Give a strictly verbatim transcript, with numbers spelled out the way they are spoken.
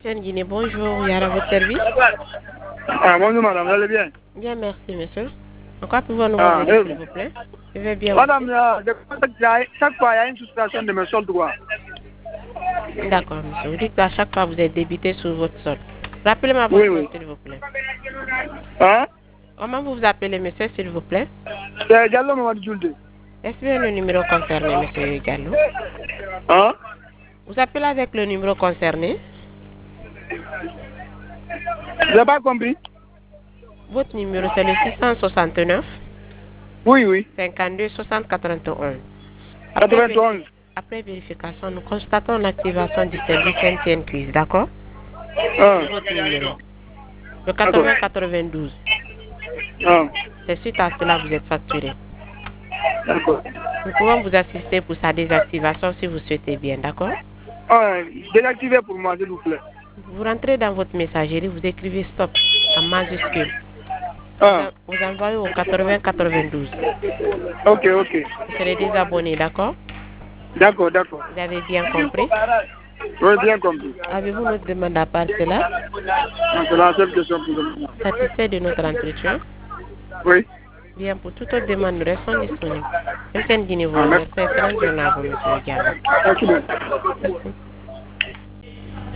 Jeanne Guinée, bonjour, Yara, votre service. Ah, bonjour madame, vous allez bien? Bien, merci monsieur. En quoi pouvons nous Ah, aider, euh, s'il vous plaît? Je vais bien. Madame, euh, je constate qu'il y a- chaque fois il y a une souscription de mes soldes quoi. D'accord, monsieur. Vous dites qu'à chaque fois vous êtes débité sur votre solde. Rappelez-moi Oui, votre nom, oui. s'il vous plaît. Hein? Comment vous vous appelez, monsieur, s'il vous plaît? C'est Diallo Mamadou Djoulde. Est-ce bien le numéro concerné, monsieur Diallo? Hein? Vous appelez avec le numéro concerné? Je n'ai pas compris. Votre numéro, c'est le six cent soixante-neuf, Oui, oui. cinquante-deux, soixante, quatre-vingt-onze. Après, quatre-vingt-onze. après vérification, nous constatons l'activation du service M T N Quiz, d'accord? Ah, Votre numéro. Le d'accord. quatre-vingts quatre-vingt-douze. Ah, C'est suite à cela que vous êtes facturé. d'accord. Nous pouvons vous assister pour sa désactivation si vous souhaitez bien, d'accord? Ah, désactivez pour moi, s'il vous plaît. Vous rentrez dans votre messagerie, vous écrivez stop en majuscule. Ah, Vous, vous envoyez au quatre-vingts quatre-vingt-douze. ok, ok. Vous serez désabonné, d'accord? D'accord, d'accord. Vous avez bien compris? Oui, bien compris. Avez-vous notre demande à part cela? Ah, c'est la seule question pour le moment. Satisfait de notre entretien? Oui. Bien, pour toute autre demande, nous restons disponibles. M T N Guinée vous Ah, remercie. merci. Excellente journée à vous, monsieur Diallo. Merci beaucoup. Merci.